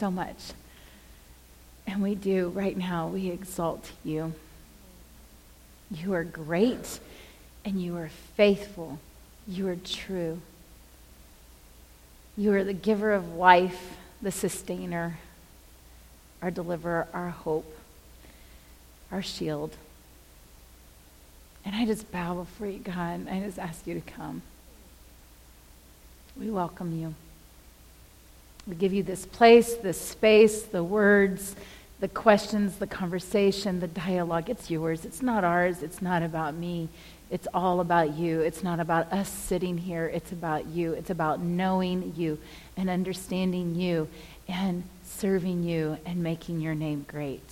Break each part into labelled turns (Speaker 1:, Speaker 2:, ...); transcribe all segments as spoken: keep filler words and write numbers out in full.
Speaker 1: so much. And we do right now. We exalt you. You are great, and you are faithful. You are true. You are the giver of life, the sustainer, our deliverer, our hope, our shield. And I just bow before you, God, and I just ask you to come. We welcome you. We give you this place, this space, the words, the questions, the conversation, the dialogue. It's yours. It's not ours. It's not about me. It's all about you. It's not about us sitting here. It's about you. It's about knowing you and understanding you and serving you and making your name great.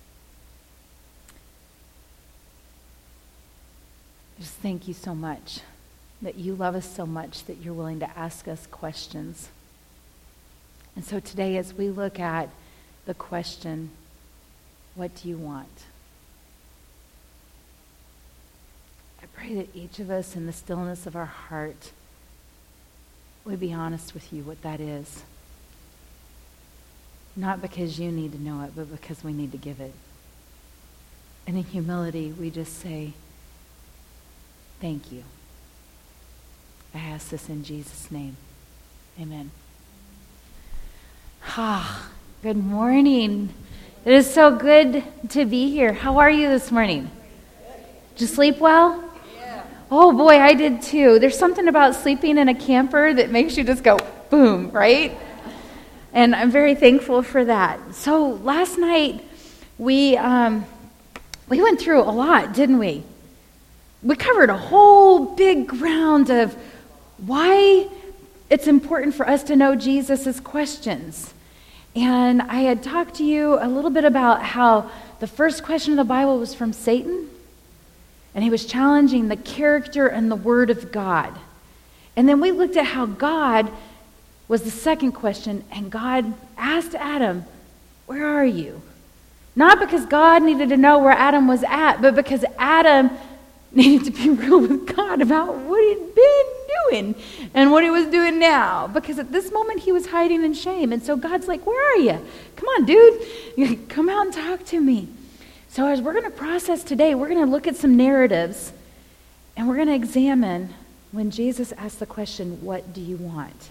Speaker 1: Just thank you so much that you love us so much that you're willing to ask us questions. And so today, as we look at the question, what do you want? I pray that each of us in the stillness of our heart would be honest with you what that is. Not because you need to know it, but because we need to give it. And in humility, we just say, thank you. I ask this in Jesus' name. Amen. Ah, good morning. It is so good to be here. How are you this morning? Did you sleep well?
Speaker 2: Yeah.
Speaker 1: Oh boy, I did too. There's something about sleeping in a camper that makes you just go boom, right? And I'm very thankful for that. So last night we um, we went through a lot, didn't we? We covered a whole big ground of why it's important for us to know Jesus' questions. And I had talked to you a little bit about how the first question of the Bible was from Satan, and he was challenging the character and the word of God. And then we looked at how God was the second question, and God asked Adam, where are you? Not because God needed to know where Adam was at, but because Adam needed to be real with God about what he'd been doing and what he was doing now. Because at this moment, he was hiding in shame. And so God's like, where are you? Come on, dude. Come out and talk to me. So as we're going to process today, we're going to look at some narratives, and we're going to examine when Jesus asked the question, what do you want?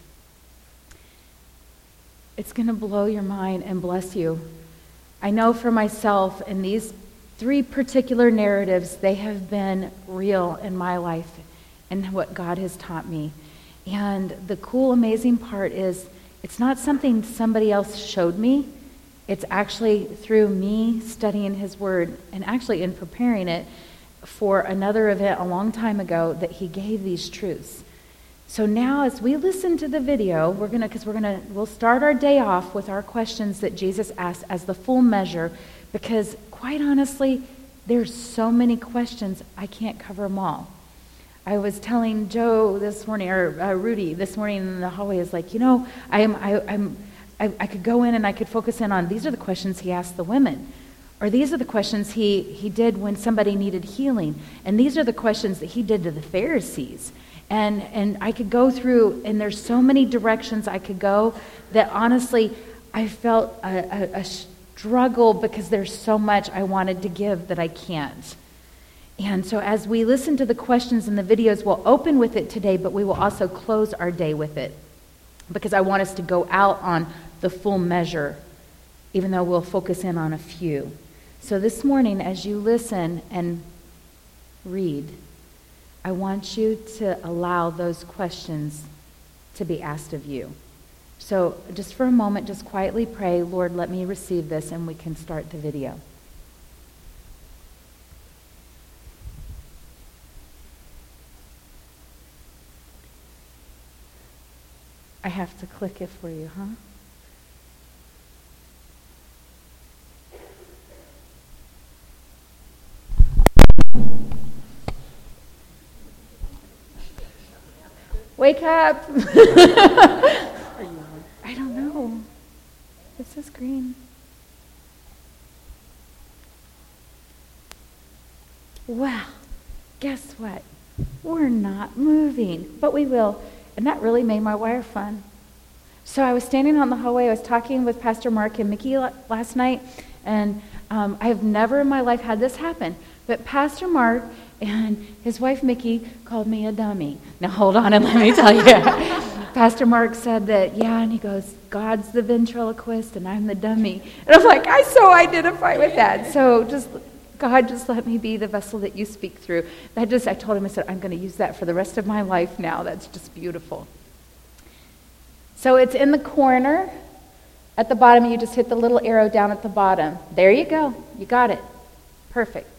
Speaker 1: It's going to blow your mind and bless you. I know for myself, in these three particular narratives, they have been real in my life and what God has taught me. And the cool, amazing part is it's not something somebody else showed me. It's actually through me studying his word and actually in preparing it for another event a long time ago that he gave these truths. So now as we listen to the video, we're going to, because we're going to, we'll start our day off with our questions that Jesus asked as the full measure, because quite honestly, there's so many questions, I can't cover them all. I was telling Joe this morning, or uh, Rudy this morning in the hallway, is like, you know, I am, I, I'm, I, I could go in and I could focus in on, these are the questions he asked the women, or these are the questions he, he did when somebody needed healing, and these are the questions that he did to the Pharisees. And, and I could go through, and there's so many directions I could go that honestly, I felt a, a, a struggle because there's so much I wanted to give that I can't. And so as we listen to the questions in the videos, we'll open with it today, but we will also close our day with it, because I want us to go out on the full measure, even though we'll focus in on a few. So this morning, as you listen and read, I want you to allow those questions to be asked of you. So just for a moment, just quietly pray, Lord, let me receive this, and we can start the video. I have to click it for you, huh? Wake up! I don't know. It says green. Well, guess what? We're not moving, but we will. And that really made my wire fun. So I was standing on the hallway. I was talking with Pastor Mark and Mickey last night, and um, I have never in my life had this happen. But Pastor Mark and his wife Mickey called me a dummy. Now hold on and let me tell you. Pastor Mark said that, yeah, and he goes, God's the ventriloquist and I'm the dummy. And I'm like, I so identify with that. So just, God, just let me be the vessel that you speak through. That just, I told him, I said, I'm going to use that for the rest of my life now. That's just beautiful. So it's in the corner at the bottom. You just hit the little arrow down at the bottom. There you go. You got it. Perfect.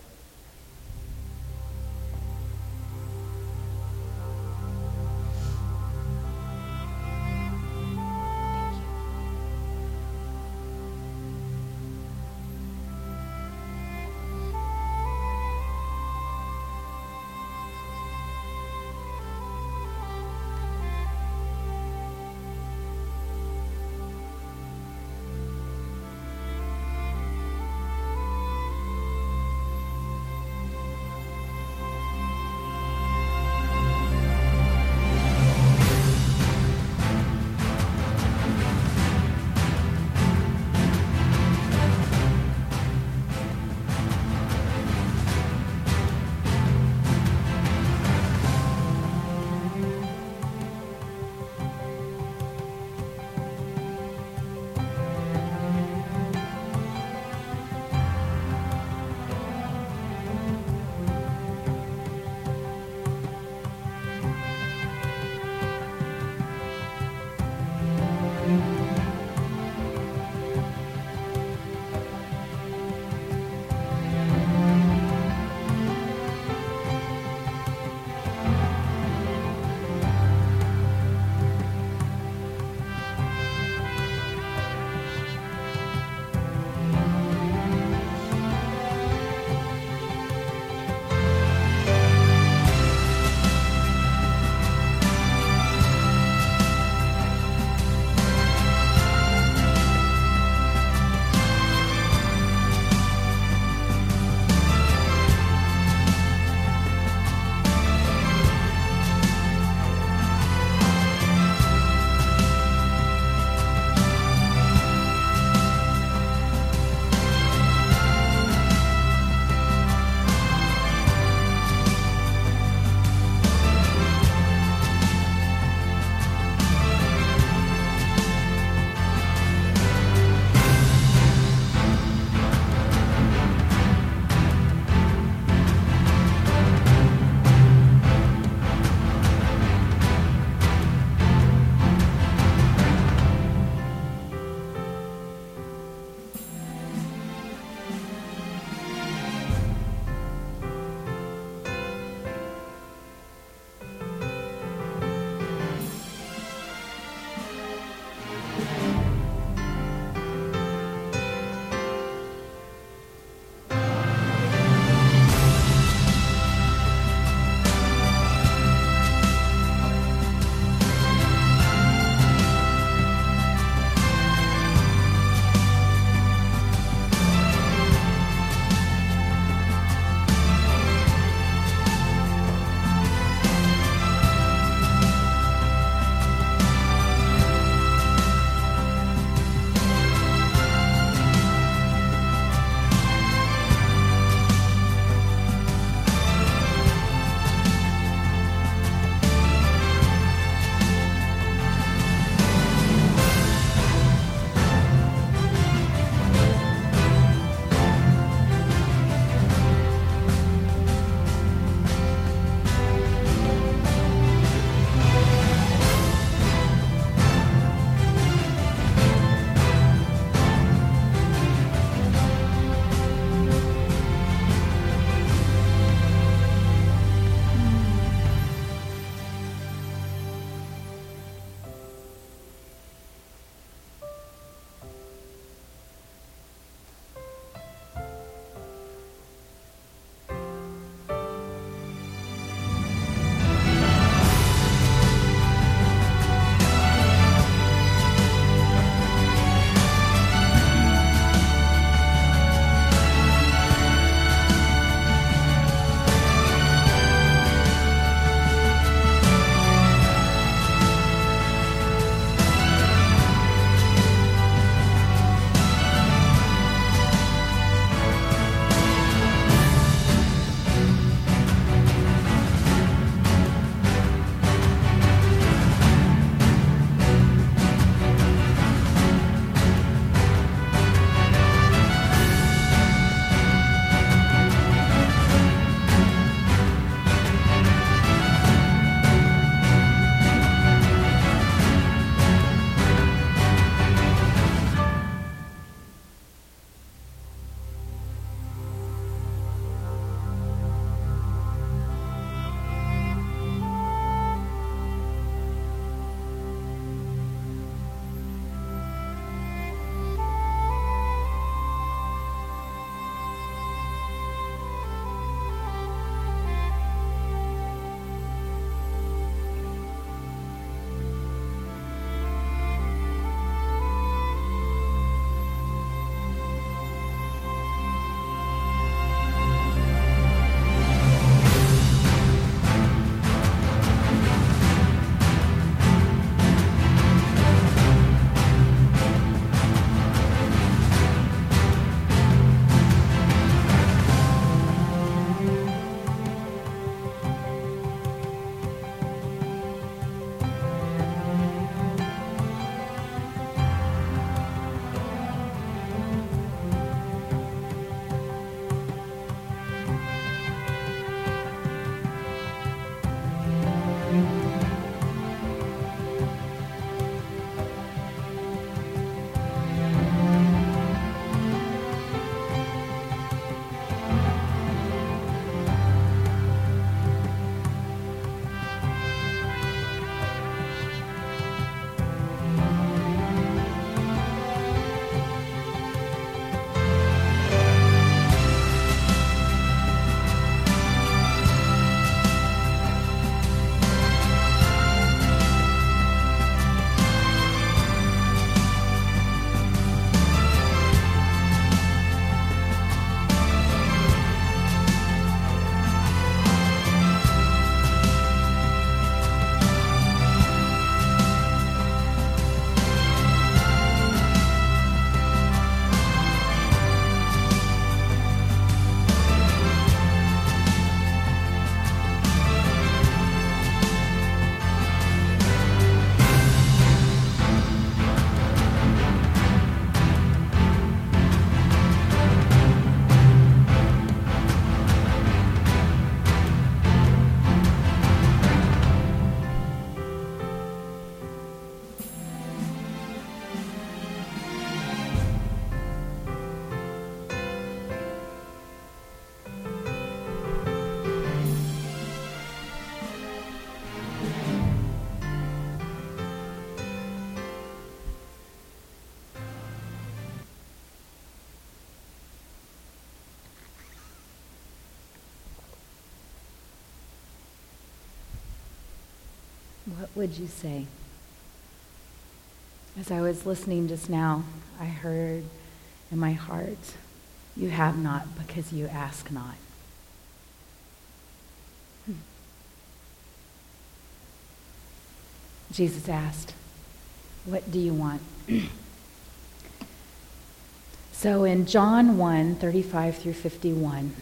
Speaker 1: what would you say? As I was listening just now, I heard in my heart, you have not because you ask not. Hmm. Jesus asked, what do you want? So in John one, thirty-five through fifty-one,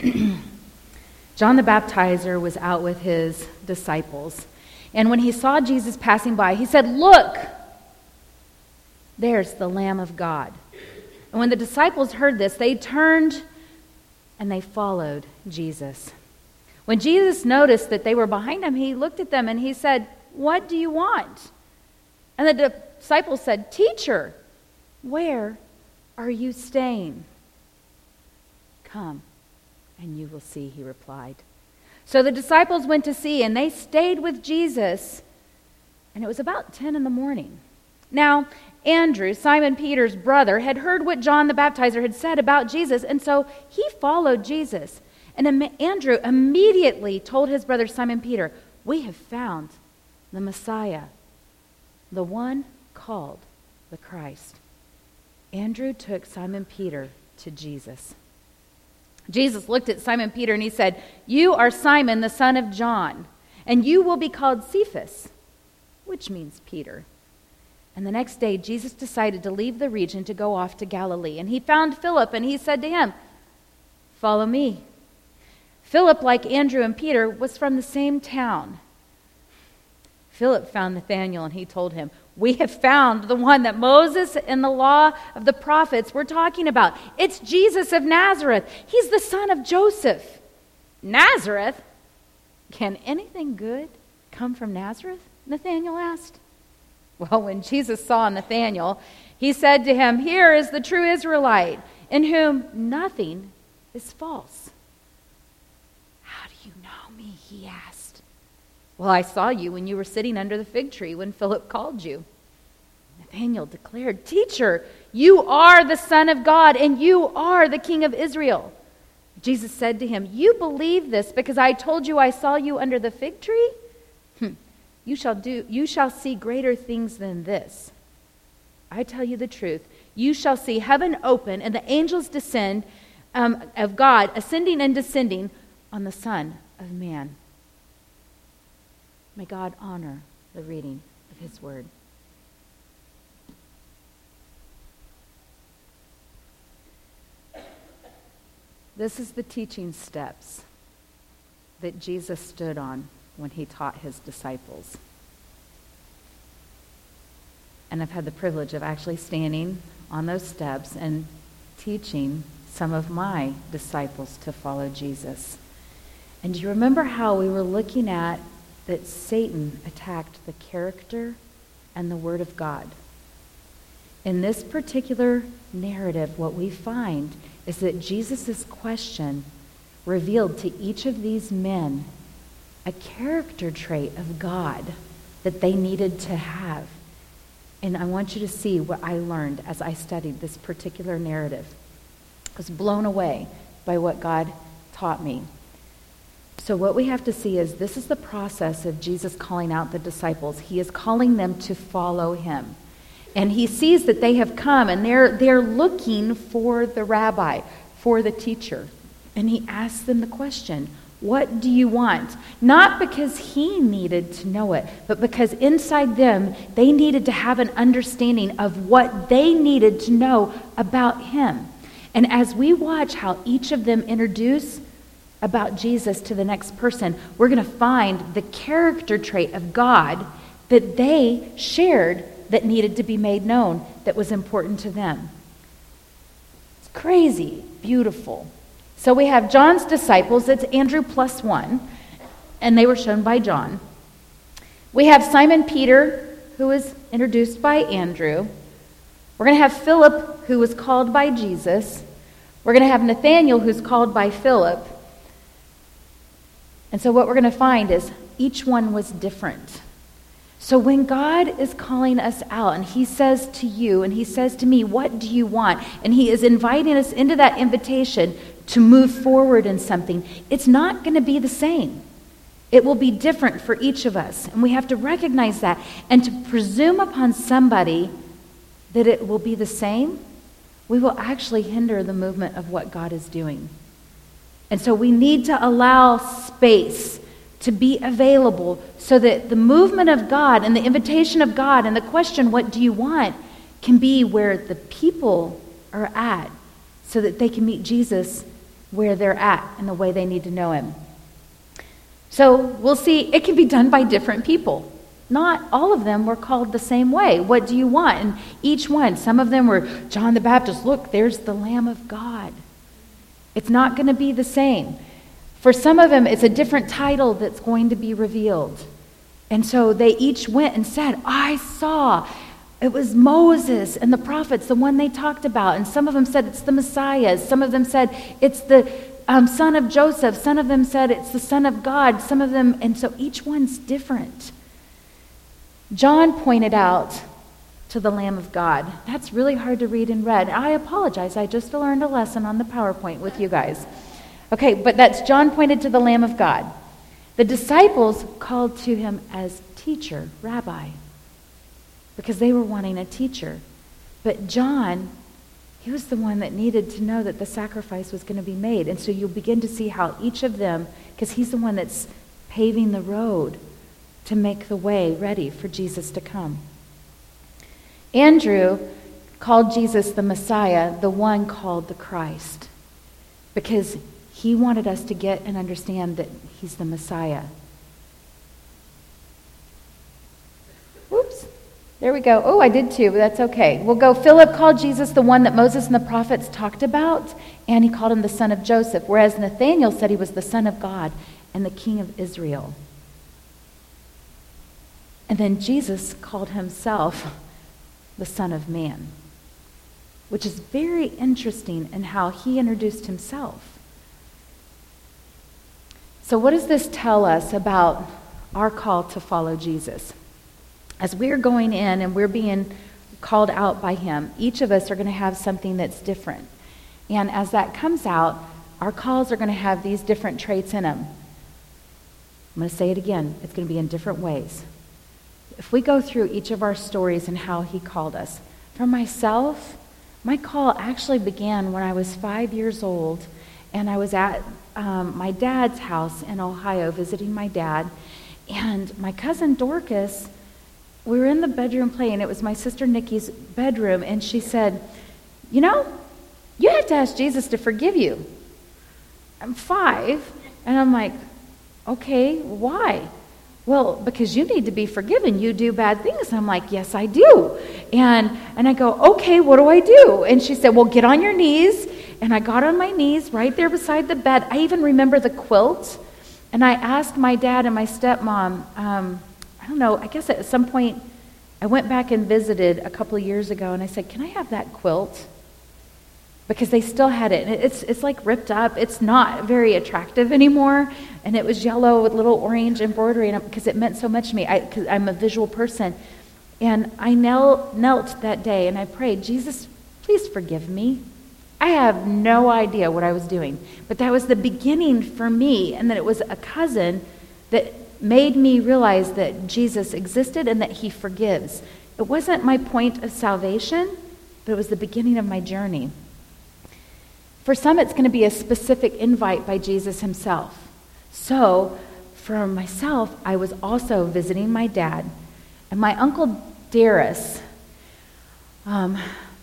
Speaker 1: John the Baptizer was out with his disciples. And when he saw Jesus passing by, he said, look, there's the Lamb of God. And when the disciples heard this, they turned and they followed Jesus. When Jesus noticed that they were behind him, he looked at them and he said, what do you want? And the disciples said, Teacher, where are you staying? Come, and you will see, he replied. So the disciples went to see, and they stayed with Jesus, and it was about ten in the morning. Now, Andrew, Simon Peter's brother, had heard what John the Baptizer had said about Jesus, and so he followed Jesus. And Andrew immediately told his brother Simon Peter, we have found the Messiah, the one called the Christ. Andrew took Simon Peter to Jesus. Jesus looked at Simon Peter and he said, you are Simon, the son of John, and you will be called Cephas, which means Peter. And the next day, Jesus decided to leave the region to go off to Galilee. And he found Philip and he said to him, follow me. Philip, like Andrew and Peter, was from the same town. Philip found Nathanael and he told him, we have found the one that Moses and the law of the prophets were talking about. It's Jesus of Nazareth. He's the son of Joseph. Nazareth? Can anything good come from Nazareth? Nathanael asked. Well, when Jesus saw Nathanael, he said to him, here is the true Israelite, in whom nothing is false. How do you know me? He asked. Well, I saw you when you were sitting under the fig tree when Philip called you. Nathanael declared, Teacher, you are the Son of God, and you are the King of Israel. Jesus said to him, you believe this because I told you I saw you under the fig tree? Hm. You shall do. You shall see greater things than this. I tell you the truth. You shall see heaven open and the angels descend um, of God ascending and descending on the Son of Man. May God honor the reading of his word. This is the teaching steps that Jesus stood on when he taught his disciples. And I've had the privilege of actually standing on those steps and teaching some of my disciples to follow Jesus. And do you remember how we were looking at that Satan attacked the character and the Word of God? In this particular narrative, what we find is that Jesus' question revealed to each of these men a character trait of God that they needed to have. And I want you to see what I learned as I studied this particular narrative. I was blown away by what God taught me. So what we have to see is this is the process of Jesus calling out the disciples. He is calling them to follow him. And he sees that they have come and they're, they're looking for the rabbi, for the teacher. And he asks them the question, what do you want? Not because he needed to know it, but because inside them, they needed to have an understanding of what they needed to know about him. And as we watch how each of them introduce about Jesus to the next person, we're going to find the character trait of God that they shared that needed to be made known, that was important to them. It's crazy, beautiful. So we have John's disciples, it's Andrew plus one, and they were shown by John. We have Simon Peter, who was introduced by Andrew. We're going to have Philip, who was called by Jesus. We're going to have Nathanael, who's called by Philip. And so what we're going to find is each one was different. So when God is calling us out and he says to you and he says to me, what do you want? And he is inviting us into that invitation to move forward in something, it's not going to be the same. It will be different for each of us, and we have to recognize that. And to presume upon somebody that it will be the same, we will actually hinder the movement of what God is doing. And so we need to allow space to be available so that the movement of God and the invitation of God and the question, what do you want, can be where the people are at so that they can meet Jesus where they're at and the way they need to know him. So we'll see, it can be done by different people. Not all of them were called the same way. What do you want? And each one, some of them were John the Baptist. Look, there's the Lamb of God. It's not going to be the same. For some of them, it's a different title that's going to be revealed. And so they each went and said, I saw. It was Moses and the prophets, the one they talked about. And some of them said it's the Messiah. Some of them said it's the um, son of Joseph. Some of them said it's the Son of God. Some of them, and so each one's different. John pointed out to the Lamb of God. That's really hard to read in red. I apologize. I just learned a lesson on the PowerPoint with you guys. Okay, but that's John pointed to the Lamb of God. The disciples called to him as teacher, rabbi, because they were wanting a teacher. But John, he was the one that needed to know that the sacrifice was going to be made. And so you'll begin to see how each of them, because he's the one that's paving the road to make the way ready for Jesus to come. Andrew called Jesus the Messiah, the one called the Christ, because he wanted us to get and understand that he's the Messiah. Whoops. There we go. Oh, I did too, but that's okay. We'll go. Philip called Jesus the one that Moses and the prophets talked about, and he called him the son of Joseph, whereas Nathanael said he was the Son of God and the King of Israel. And then Jesus called himself the Son of Man, which is very interesting in how he introduced himself. So what does this tell us about our call to follow Jesus? As we're going in and we're being called out by him, each of us are going to have something that's different. And as that comes out, our calls are going to have these different traits in them. I'm going to say it again. It's going to be in different ways. If we go through each of our stories and how he called us, for myself, my call actually began when I was five years old, and I was at um, my dad's house in Ohio visiting my dad, and my cousin Dorcas, we were in the bedroom playing. It was my sister Nikki's bedroom, and she said, you know, you have to ask Jesus to forgive you. I'm five, and I'm like, okay, why? Well, because you need to be forgiven. You do bad things. And I'm like, yes, I do. And and I go, okay, what do I do? And she said, well, get on your knees. And I got on my knees right there beside the bed. I even remember the quilt. And I asked my dad and my stepmom, um, I don't know, I guess at some point, I went back and visited a couple of years ago, and I said, can I have that quilt? Because they still had it. And it's it's like ripped up. It's not very attractive anymore. And it was yellow with little orange embroidery in it because it meant so much to me. I, cause I'm a visual person. And I knelt, knelt that day and I prayed, Jesus, please forgive me. I have no idea what I was doing. But that was the beginning for me. And that it was a cousin that made me realize that Jesus existed and that he forgives. It wasn't my point of salvation, but it was the beginning of my journey. For some, it's going to be a specific invite by Jesus himself. So, for myself, I was also visiting my dad. And my Uncle Darius um,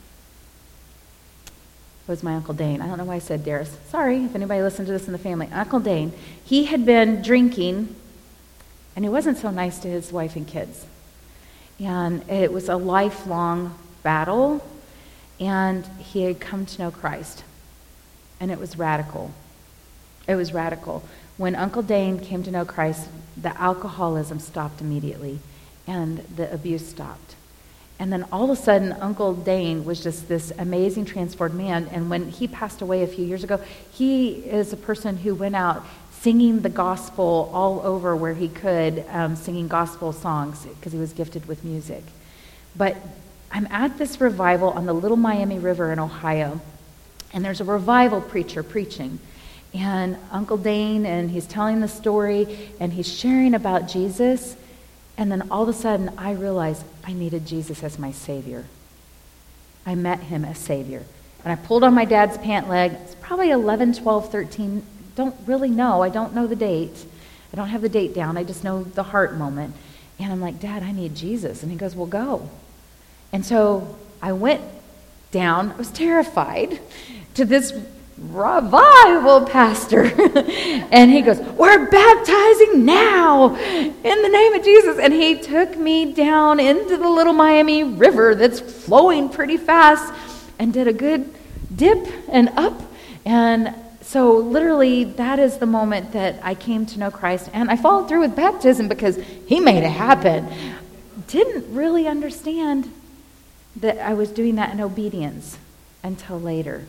Speaker 1: was my Uncle Dane. I don't know why I said Darius. Sorry if anybody listened to this in the family. Uncle Dane, he had been drinking, and he wasn't so nice to his wife and kids. And it was a lifelong battle, and he had come to know Christ. And it was radical. It was radical. When Uncle Dane came to know Christ, the alcoholism stopped immediately, and the abuse stopped. And then all of a sudden, Uncle Dane was just this amazing transformed man. And when he passed away a few years ago, he is a person who went out singing the gospel all over where he could, um, singing gospel songs because he was gifted with music. But I'm at this revival on the Little Miami River in Ohio. And there's a revival preacher preaching. and Uncle Dane, and he's telling the story, and he's sharing about Jesus, and then all of a sudden I realized I needed Jesus as my Savior. I met him as Savior. And I pulled on my dad's pant leg. It's probably eleven, twelve, thirteen. Don't really know. I don't know the date. I don't have the date down. I just know the heart moment. And I'm like, Dad, I need Jesus. And he goes, well, go. And so I went down. I was terrified to this revival pastor. And he goes, we're baptizing now in the name of Jesus. And he took me down into the Little Miami River that's flowing pretty fast and did a good dip and up. And so literally that is the moment that I came to know Christ. And I followed through with baptism because he made it happen. Didn't really understand that I was doing that in obedience until later.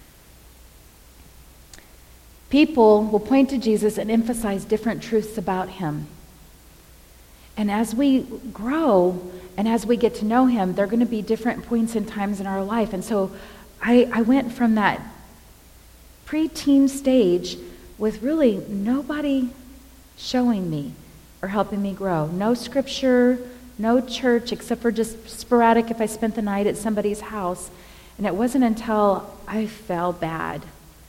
Speaker 1: People will point to Jesus and emphasize different truths about him. And as we grow and as we get to know him, there are going to be different points and times in our life. And so I, I went from that preteen stage with really nobody showing me or helping me grow. No scripture, no church, except for just sporadic if I spent the night at somebody's house. And it wasn't until I fell bad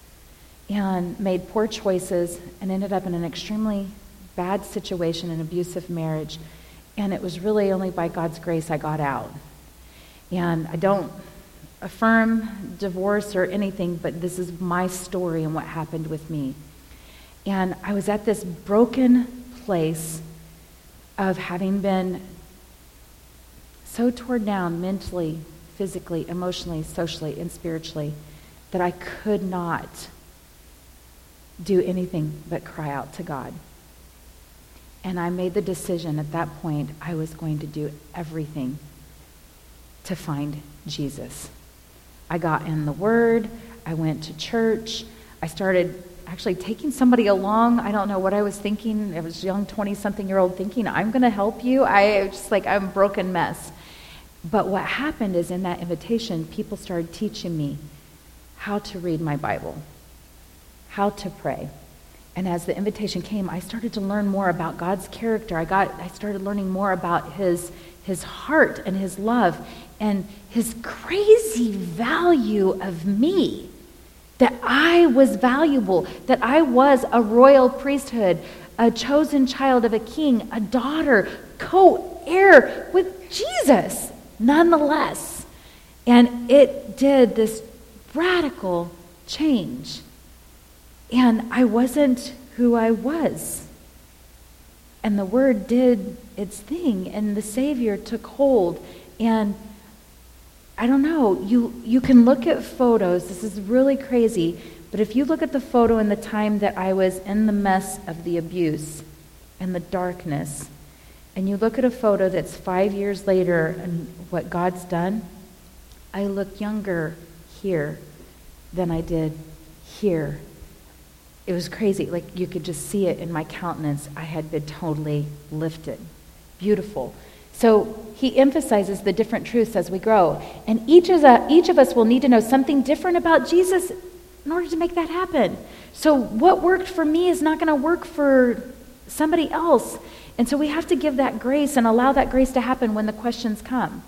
Speaker 1: and made poor choices and ended up in an extremely bad situation, an abusive marriage. And it was really only by God's grace I got out. And I don't affirm divorce or anything, but this is my story and what happened with me. And I was at this broken place of having been so torn down mentally, physically, emotionally, socially, and spiritually that I could not do anything but cry out to God. And I made the decision at that point I was going to do everything to find Jesus. I got in the Word, I went to church, I started actually taking somebody along. I don't know what I was thinking. I was a young twenty-something-year-old thinking, I'm going to help you. I was just like, I'm a broken mess. But what happened is in that invitation, people started teaching me how to read my Bible, how to pray. And as the invitation came, I started to learn more about God's character. I got I started learning more about his his heart and his love and his crazy value of me, that I was valuable, that I was a royal priesthood, a chosen child of a king, a daughter, co-heir with Jesus, nonetheless. And it did this radical change. And I wasn't who I was. And the Word did its thing, and the Savior took hold. And I don't know, you, you can look at photos. This is really crazy. But if you look at the photo in the time that I was in the mess of the abuse and the darkness, and you look at a photo that's five years later and what God's done, I look younger here than I did here. It was crazy. Like, you could just see it in my countenance. I had been totally lifted. Beautiful. So he emphasizes the different truths as we grow. And each of, the, each of us will need to know something different about Jesus in order to make that happen. So what worked for me is not going to work for somebody else. And so we have to give that grace and allow that grace to happen when the questions come.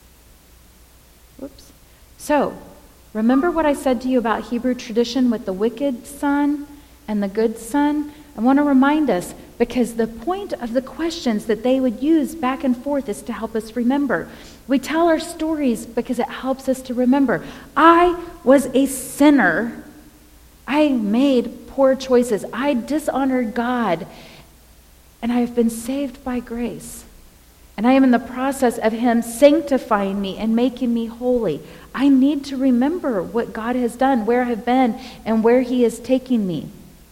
Speaker 1: Whoops. So, remember what I said to you about Hebrew tradition with the wicked son and the good son? I want to remind us, because the point of the questions that they would use back and forth is to help us remember. We tell our stories because it helps us to remember. I was a sinner. I made poor choices. I dishonored God. And I have been saved by grace. And I am in the process of him sanctifying me and making me holy. I need to remember what God has done, where I've been, and where he is taking me.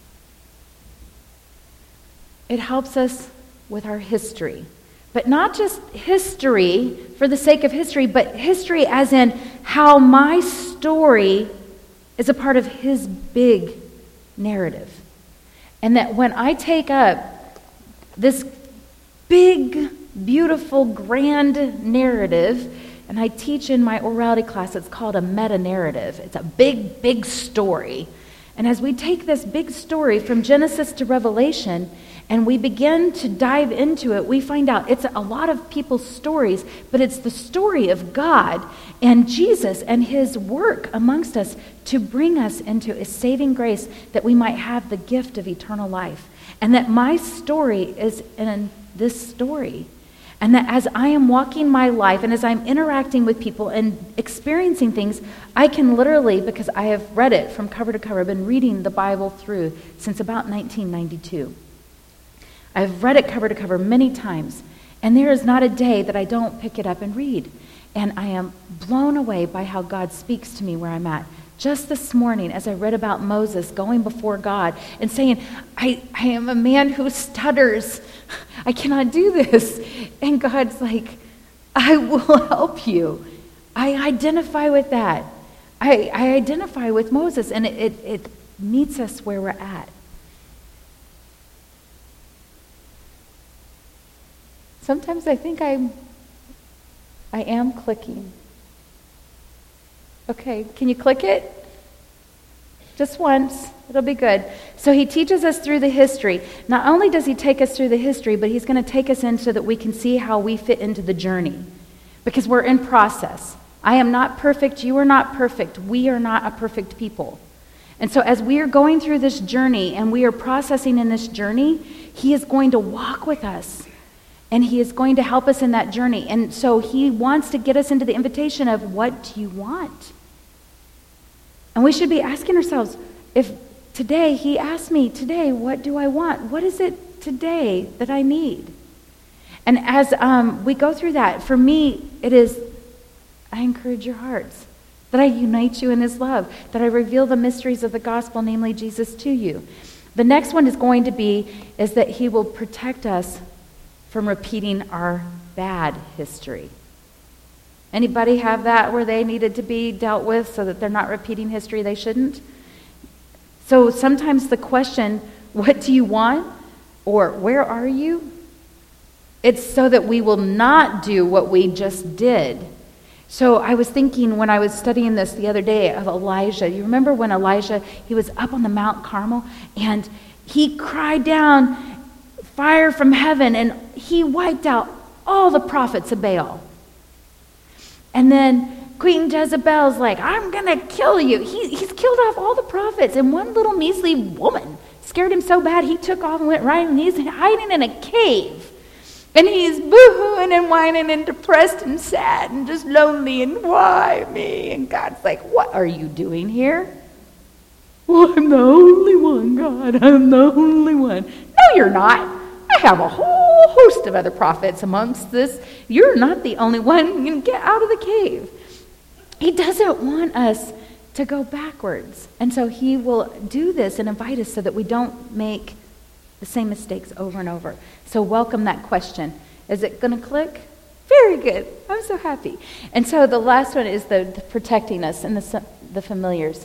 Speaker 1: It helps us with our history. But not just history for the sake of history, but history as in how my story is a part of his big narrative. And that when I take up this big, beautiful, grand narrative, and I teach in my orality class, it's called a meta-narrative. It's a big, big story. And as we take this big story from Genesis to Revelation and we begin to dive into it, we find out it's a lot of people's stories, but it's the story of God and Jesus and his work amongst us to bring us into a saving grace that we might have the gift of eternal life. And that my story is in this story. And that as I am walking my life and as I'm interacting with people and experiencing things, I can literally, because I have read it from cover to cover, I've been reading the Bible through since about nineteen ninety-two. I've read it cover to cover many times, and there is not a day that I don't pick it up and read. And I am blown away by how God speaks to me where I'm at. Just this morning, as I read about Moses going before God and saying, I, I am a man who stutters. I cannot do this. And God's like, I will help you. I identify with that. I, I identify with Moses, and it, it, it meets us where we're at. Sometimes I think I'm, I am clicking. Okay, can you click it? Just once. It'll be good. So he teaches us through the history. Not only does he take us through the history, but he's going to take us in so that we can see how we fit into the journey. Because we're in process. I am not perfect. You are not perfect. We are not a perfect people. And so as we are going through this journey and we are processing in this journey, he is going to walk with us. And he is going to help us in that journey. And so he wants to get us into the invitation of, what do you want? And we should be asking ourselves, if today, he asked me today, what do I want? What is it today that I need? And as um, we go through that, for me, it is, I encourage your hearts, that I unite you in his love, that I reveal the mysteries of the gospel, namely Jesus, to you. The next one is going to be, is that he will protect us from repeating our bad history. Anybody have that where they needed to be dealt with so that they're not repeating history they shouldn't? So sometimes the question, what do you want? Or where are you? It's so that we will not do what we just did. So I was thinking when I was studying this the other day of Elijah. You remember when Elijah, he was up on the Mount Carmel and he cried down fire from heaven and he wiped out all the prophets of Baal. And then Queen Jezebel's like, I'm going to kill you. He, he's killed off all the prophets. And one little measly woman scared him so bad he took off and went right, and he's hiding in a cave. And he's boo-hooing and whining and depressed and sad and just lonely and why me? And God's like, what are you doing here? Well, I'm the only one, God. I'm the only one. No, you're not. I have a whole host of other prophets amongst this. You're not the only one. You get out of the cave. He doesn't want us to go backwards. And so he will do this and invite us so that we don't make the same mistakes over and over. So welcome that question. Is it going to click? Very good. I'm so happy. And so the last one is the, the protecting us and the, the familiars.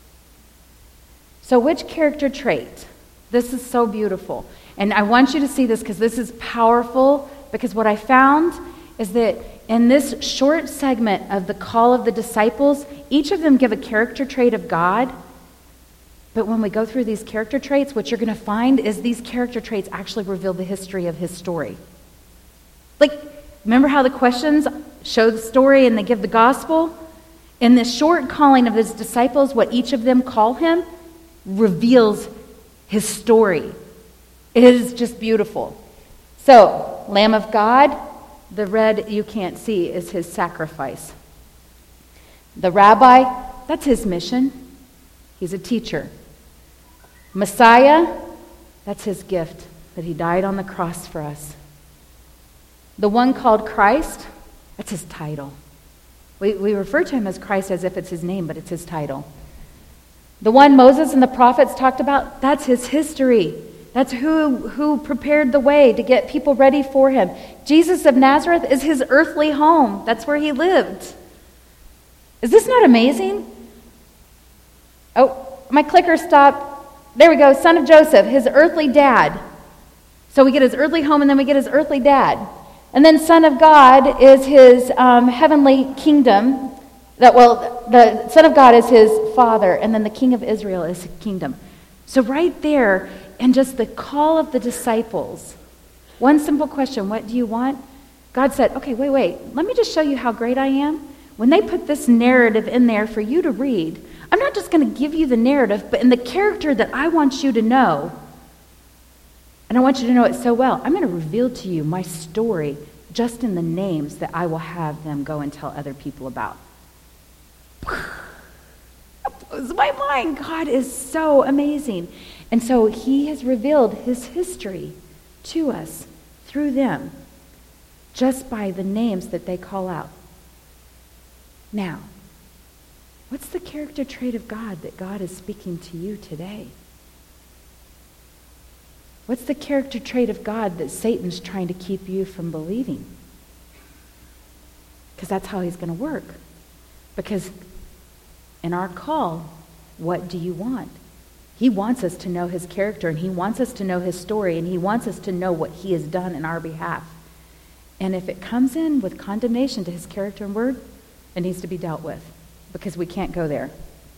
Speaker 1: So which character trait? This is so beautiful. And I want you to see this because this is powerful, because what I found is that in this short segment of the call of the disciples, each of them give a character trait of God. But when we go through these character traits, what you're going to find is these character traits actually reveal the history of his story. Like, remember how the questions show the story and they give the gospel? In this short calling of his disciples, what each of them call him reveals his story. It is just beautiful. So, Lamb of God, the red you can't see is his sacrifice. The rabbi, that's his mission. He's a teacher. Messiah, that's his gift, that he died on the cross for us. The one called Christ, that's his title. We, we refer to him as Christ as if it's his name, but it's his title. The one Moses and the prophets talked about, that's his history. That's who, who prepared the way to get people ready for him. Jesus of Nazareth is his earthly home. That's where he lived. Is this not amazing? Oh, my clicker stopped. There we go. Son of Joseph, his earthly dad. So we get his earthly home and then we get his earthly dad. And then Son of God is his um, heavenly kingdom. That well, the Son of God is his Father, and then the King of Israel is a kingdom. So right there, and just the call of the disciples, one simple question, what do you want? God said, okay, wait, wait, let me just show you how great I am. When they put this narrative in there for you to read, I'm not just going to give you the narrative, but in the character that I want you to know, and I want you to know it so well, I'm going to reveal to you my story just in the names that I will have them go and tell other people about. That blows my mind. God is so amazing. And so he has revealed his history to us through them, just by the names that they call out. Now, what's the character trait of God that God is speaking to you today? What's the character trait of God that Satan's trying to keep you from believing? Because that's how he's going to work. Because in our call, what do you want? He wants us to know his character, and he wants us to know his story, and he wants us to know what he has done in our behalf. And if it comes in with condemnation to his character and word, it needs to be dealt with, because we can't go there.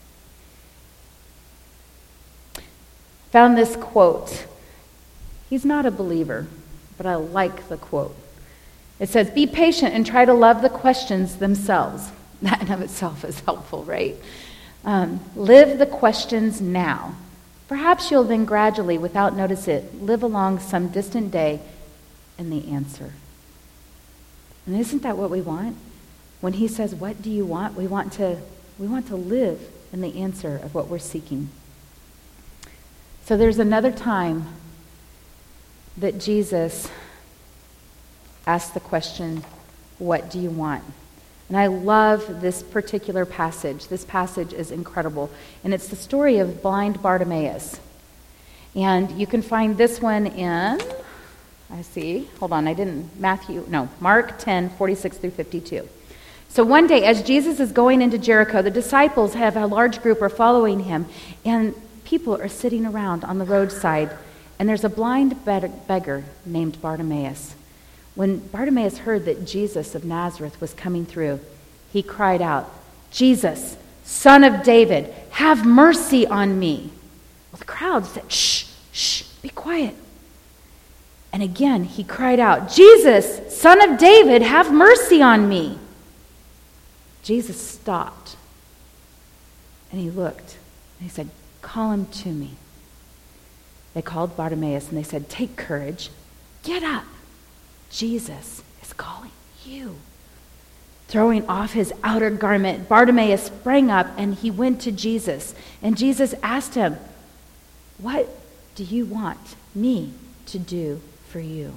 Speaker 1: Found this quote. He's not a believer, but I like the quote. It says, "Be patient and try to love the questions themselves." That in of itself is helpful, right? Um, live the questions now. Perhaps you'll then gradually, without notice it, live along some distant day in the answer. And isn't that what we want? When he says, what do you want? We want to, we want to live in the answer of what we're seeking. So there's another time that Jesus asked the question, what do you want? And I love this particular passage. This passage is incredible. And it's the story of blind Bartimaeus. And you can find this one in, I see, hold on, I didn't, Matthew, no, Mark ten, forty-six through fifty-two. So one day, as Jesus is going into Jericho, the disciples have a large group are following him, and people are sitting around on the roadside, and there's a blind beggar named Bartimaeus. When Bartimaeus heard that Jesus of Nazareth was coming through, he cried out, "Jesus, Son of David, have mercy on me." Well, the crowd said, "Shh, shh, be quiet." And again, he cried out, "Jesus, Son of David, have mercy on me." Jesus stopped, and he looked, and he said, "Call him to me." They called Bartimaeus, and they said, "Take courage, get up. Jesus is calling you." Throwing off his outer garment, Bartimaeus sprang up, and he went to Jesus. And Jesus asked him, "What do you want me to do for you?"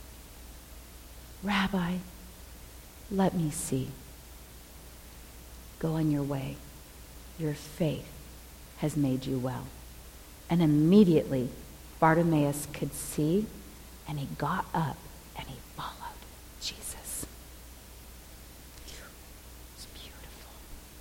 Speaker 1: "Rabbi, let me see." "Go on your way. Your faith has made you well." And immediately Bartimaeus could see, and he got up and he followed Jesus. It's beautiful.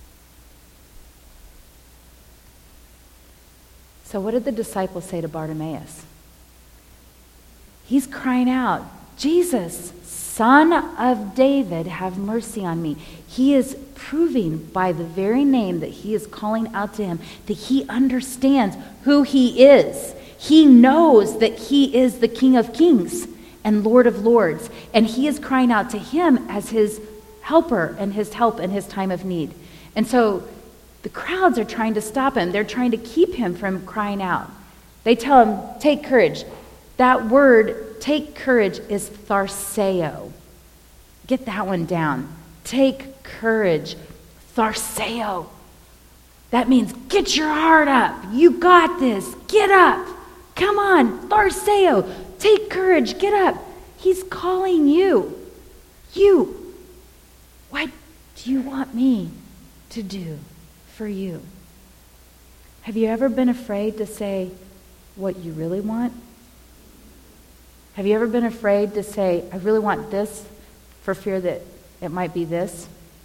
Speaker 1: So what did the disciples say to Bartimaeus? He's crying out, "Jesus, Son of David, have mercy on me." He is proving by the very name that he is calling out to him that he understands who he is. He knows that he is the King of Kings and Lord of Lords. And he is crying out to him as his helper and his help in his time of need. And so the crowds are trying to stop him. They're trying to keep him from crying out. They tell him, "Take courage." That word, take courage, is tharseo. Get that one down. Take courage. Tharseo. That means get your heart up. You got this. Get up. Come on. Tharseo. Take courage. Get up. He's calling you. You. What do you want me to do for you? Have you ever been afraid to say what you really want? Have you ever been afraid to say, "I really want this," for fear that it might be this?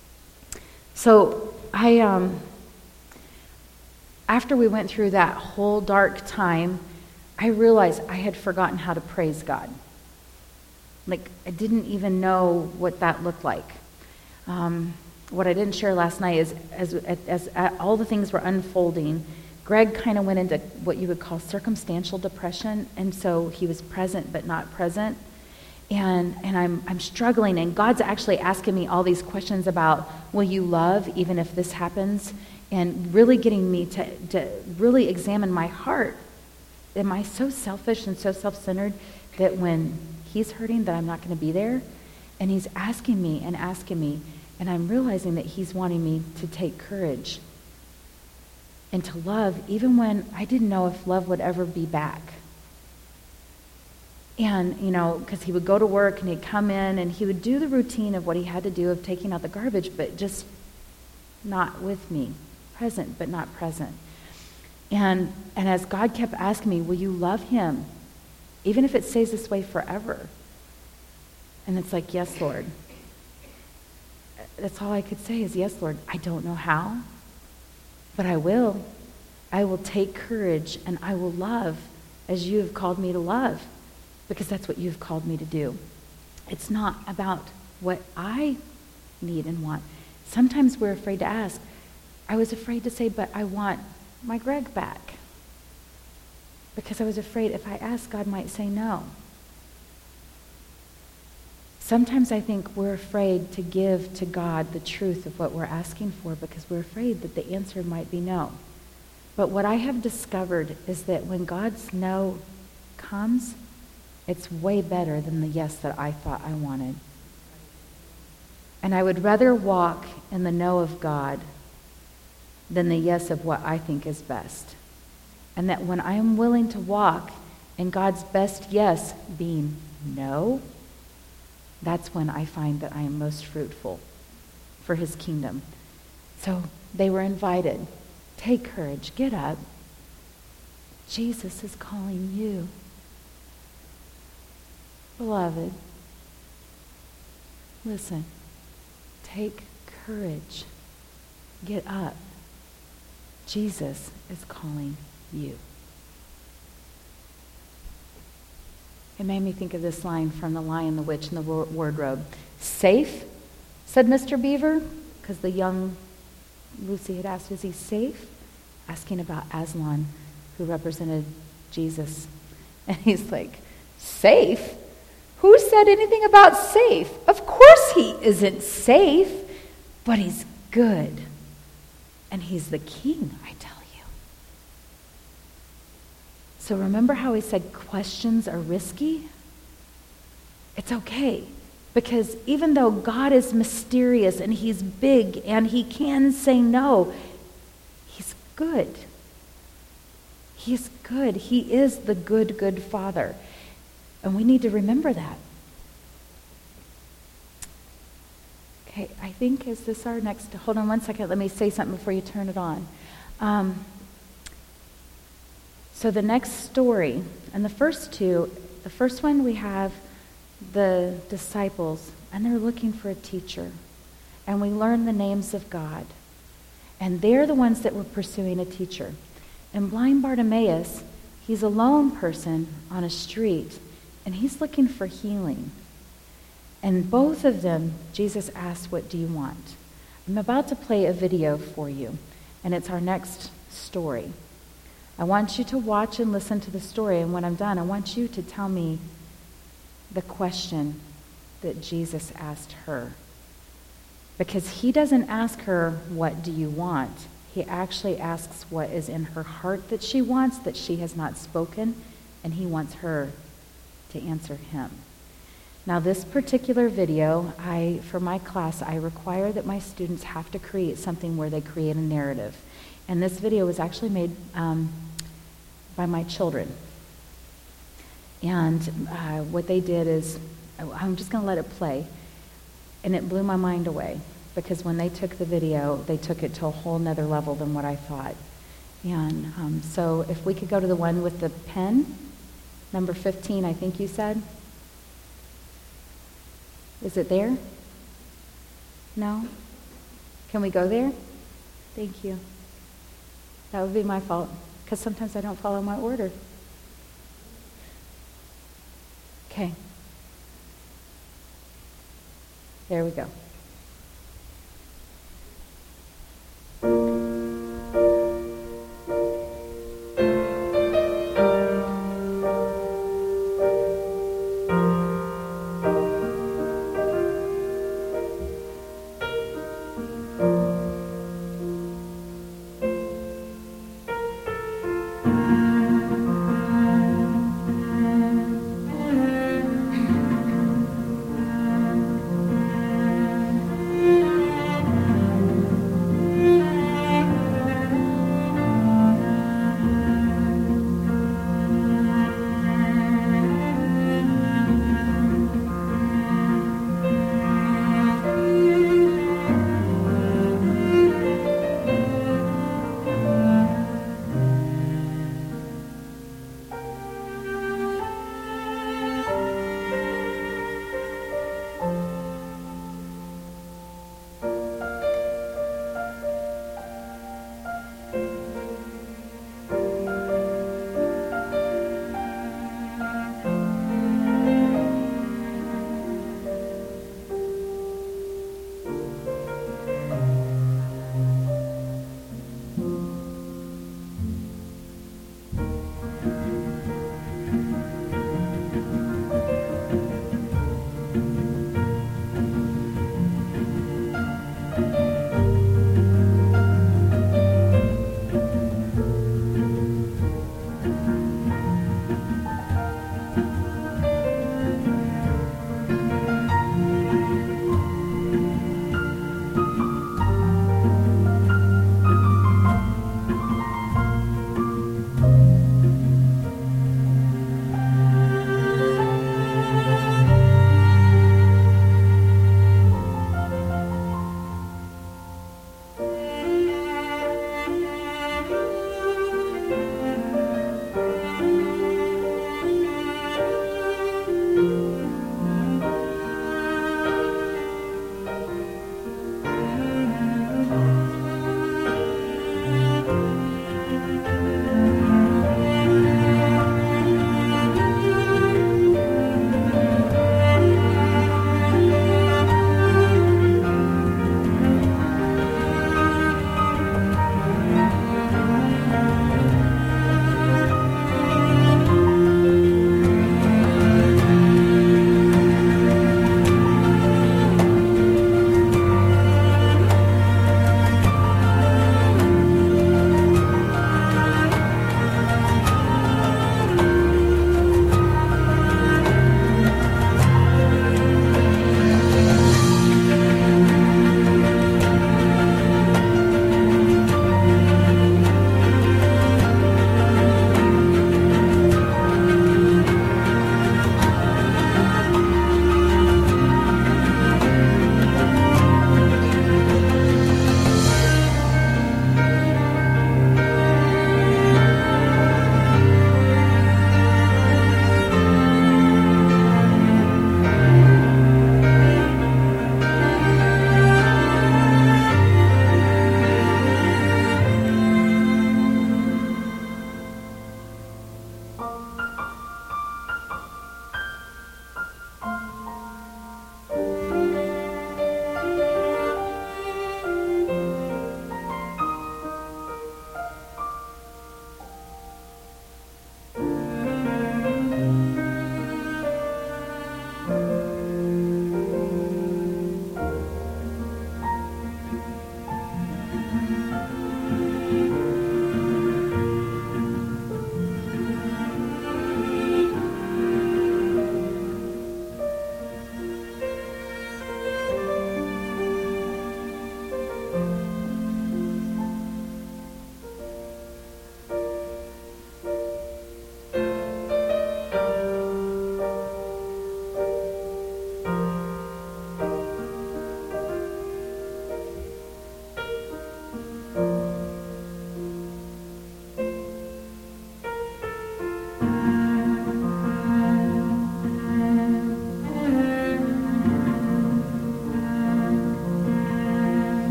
Speaker 1: So I, um, after we went through that whole dark time, I realized I had forgotten how to praise God. Like, I didn't even know what that looked like. Um, what I didn't share last night is as, as, as all the things were unfolding, Greg kind of went into what you would call circumstantial depression, and so he was present but not present. And and I'm I'm struggling, and God's actually asking me all these questions about, will you love even if this happens? And really getting me to, to really examine my heart. Am I so selfish and so self-centered that when he's hurting that I'm not going to be there? And he's asking me and asking me, and I'm realizing that he's wanting me to take courage and to love even when I didn't know if love would ever be back. And, you know, because he would go to work and he'd come in and he would do the routine of what he had to do of taking out the garbage, but just not with me. Present, but not present. And and as God kept asking me, will you love him? Even if it stays this way forever. And it's like, yes, Lord. That's all I could say is, yes, Lord. I don't know how, but I will. I will take courage and I will love as you have called me to love. Because that's what you've called me to do. It's not about what I need and want. Sometimes we're afraid to ask. I was afraid to say, but I want my Greg back. Because I was afraid if I asked, God might say no. Sometimes I think we're afraid to give to God the truth of what we're asking for because we're afraid that the answer might be no. But what I have discovered is that when God's no comes, it's way better than the yes that I thought I wanted. And I would rather walk in the no of God than the yes of what I think is best. And that when I am willing to walk in God's best yes being no, that's when I find that I am most fruitful for his kingdom. So they were invited. Take courage. Get up. Jesus is calling you. Beloved, listen. Take courage. Get up. Jesus is calling you. It made me think of this line from The Lion, the Witch, and the Wardrobe. Safe, said Mister Beaver, because the young Lucy had asked, is he safe? Asking about Aslan, who represented Jesus. And he's like, safe? Who said anything about safe? Of course he isn't safe, but he's good. And he's the king, I tell you. So remember how he said questions are risky? It's okay. Because even though God is mysterious and he's big and he can say no, he's good. He's good. He is the good, good Father. And we need to remember that. Okay, I think, is this our next, hold on one second, let me say something before you turn it on. Um, so the next story, and the first two, the first one we have the disciples, and they're looking for a teacher. And we learn the names of God. And they're the ones that were pursuing a teacher. And blind Bartimaeus, he's a lone person on a street, and he's looking for healing. And both of them, Jesus asked, what do you want? I'm about to play a video for you, and it's our next story. I want you to watch and listen to the story, and when I'm done, I want you to tell me the question that Jesus asked her. Because he doesn't ask her, what do you want? He actually asks what is in her heart that she wants, that she has not spoken, and he wants her to answer him. Now, this particular video, I, for my class, I require that my students have to create something where they create a narrative. And this video was actually made um, by my children. And uh, what they did is, I'm just going to let it play. And it blew my mind away. Because when they took the video, they took it to a whole nother level than what I thought. And um, so if we could go to the one with the pen, number fifteen, I think you said. Is it there? No? Can we go there? Thank you. That would be my fault, because sometimes I don't follow my order. Okay. There we go.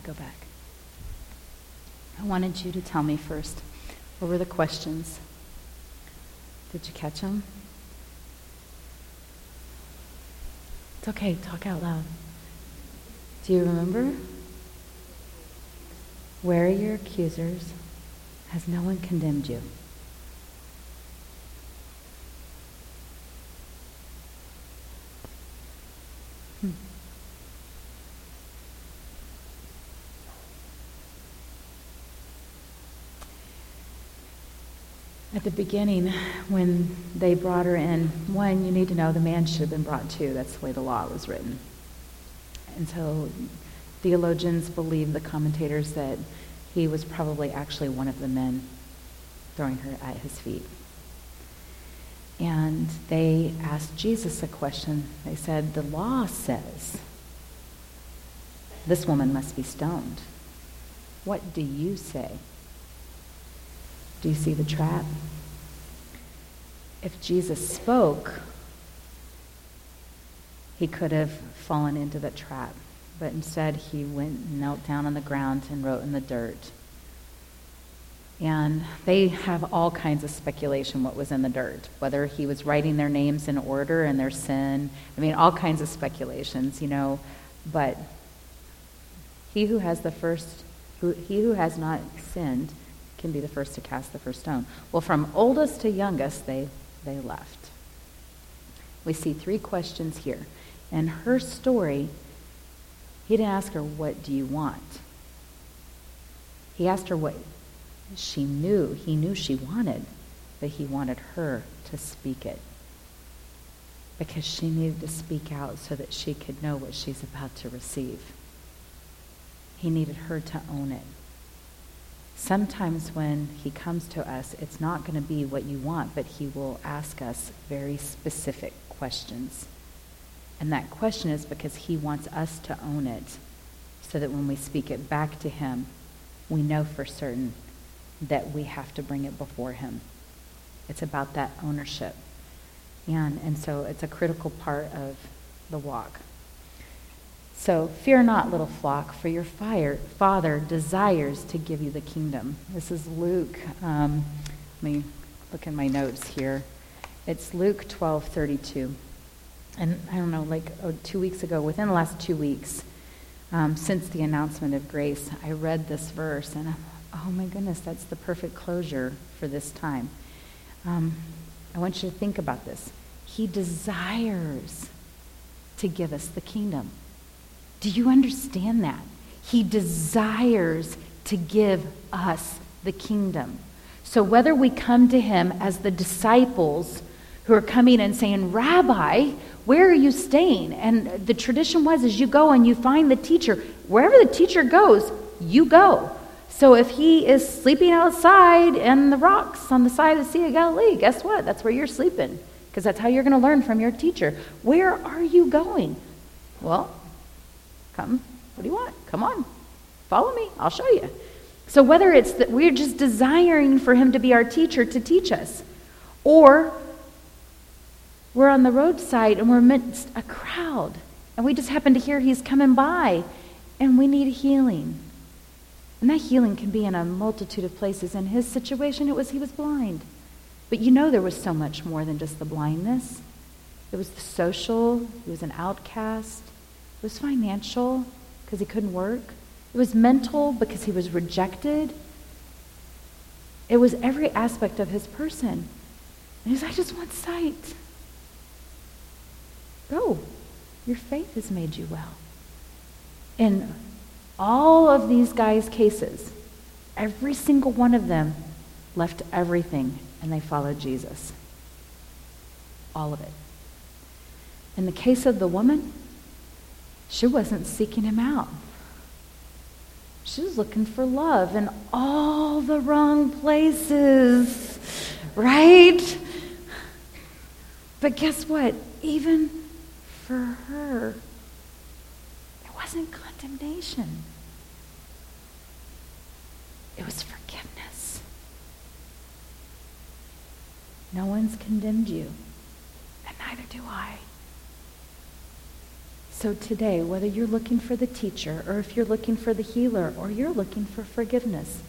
Speaker 1: me go back. I wanted you to tell me first, what were the questions? Did you catch them? It's okay, talk out loud. Do you remember? Where are your accusers? Has no one condemned you? Hmm. At the beginning, when they brought her in, one, you need to know the man should have been brought too. That's the way the law was written. And so theologians believe, the commentators, that he was probably actually one of the men throwing her at his feet. And they asked Jesus a question. They said, the law says this woman must be stoned. What do you say? Do you see the trap? If Jesus spoke, he could have fallen into the trap. But instead, he went and knelt down on the ground and wrote in the dirt. And they have all kinds of speculation what was in the dirt, whether he was writing their names in order and their sin. I mean, all kinds of speculations, you know. But he who has the first, who, he who has not sinned can be the first to cast the first stone. Well, from oldest to youngest, they, they left. We see three questions here. And her story, he didn't ask her, what do you want? He asked her what she knew. He knew she wanted, but he wanted her to speak it. Because she needed to speak out so that she could know what she's about to receive. He needed her to own it. Sometimes when he comes to us, it's not going to be what you want, but he will ask us very specific questions. And that question is because he wants us to own it, so that when we speak it back to him, we know for certain that we have to bring it before him. It's about that ownership. And, and so it's a critical part of the walk. So, fear not, little flock, for your fire, Father desires to give you the kingdom. This is Luke. Um, let me look in my notes here. It's Luke twelve thirty-two. And I don't know, like oh, two weeks ago, within the last two weeks, um, since the announcement of grace, I read this verse, and I'm, oh my goodness, that's the perfect closure for this time. Um, I want you to think about this. He desires to give us the kingdom. Do you understand that? He desires to give us the kingdom. So whether we come to him as the disciples who are coming and saying, Rabbi, where are you staying? And the tradition was, is you go and you find the teacher. Wherever the teacher goes, you go. So if he is sleeping outside in the rocks on the side of the Sea of Galilee, guess what? That's where you're sleeping, because that's how you're going to learn from your teacher. Where are you going? Well, come. What do you want? Come on. Follow me. I'll show you. So whether it's that we're just desiring for him to be our teacher to teach us, or we're on the roadside and we're amidst a crowd and we just happen to hear he's coming by and we need healing. And that healing can be in a multitude of places. In his situation, it was he was blind. But you know there was so much more than just the blindness. It was the social. He was an outcast. It was financial because he couldn't work. It was mental because he was rejected. It was every aspect of his person. And he's like, I just want sight. Go. Your faith has made you well. In all of these guys' cases, every single one of them left everything and they followed Jesus. All of it. In the case of the woman, she wasn't seeking him out. She was looking for love in all the wrong places, right? But guess what? Even for her, it wasn't condemnation. It was forgiveness. No one's condemned you, and neither do I. So today, whether you're looking for the teacher, or if you're looking for the healer, or you're looking for forgiveness,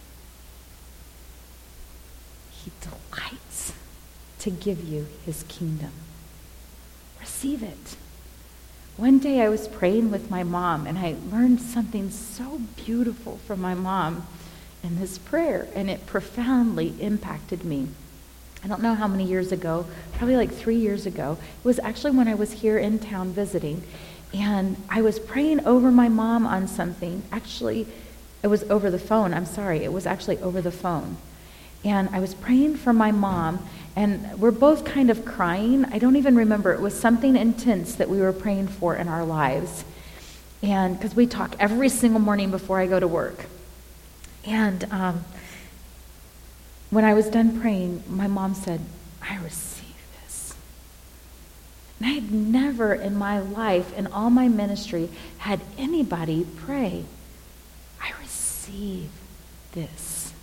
Speaker 1: he delights to give you his kingdom. Receive it. One day I was praying with my mom, and I learned something so beautiful from my mom in this prayer, and it profoundly impacted me. I don't know how many years ago, probably like three years ago. It was actually when I was here in town visiting, and I was praying over my mom on something. Actually, it was over the phone. I'm sorry. It was actually over the phone. And I was praying for my mom, and we're both kind of crying. I don't even remember. It was something intense that we were praying for in our lives. And because we talk every single morning before I go to work. And um, when I was done praying, my mom said, I receive this. And I had never in my life, in all my ministry, had anybody pray, I receive this.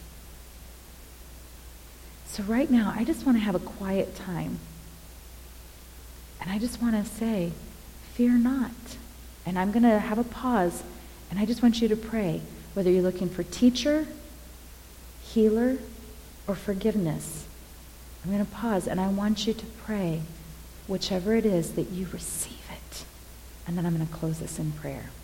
Speaker 1: So right now, I just want to have a quiet time. And I just want to say, fear not. And I'm going to have a pause, and I just want you to pray, whether you're looking for teacher, healer, or forgiveness. I'm going to pause, and I want you to pray whichever it is that you receive it. And then I'm going to close this in prayer.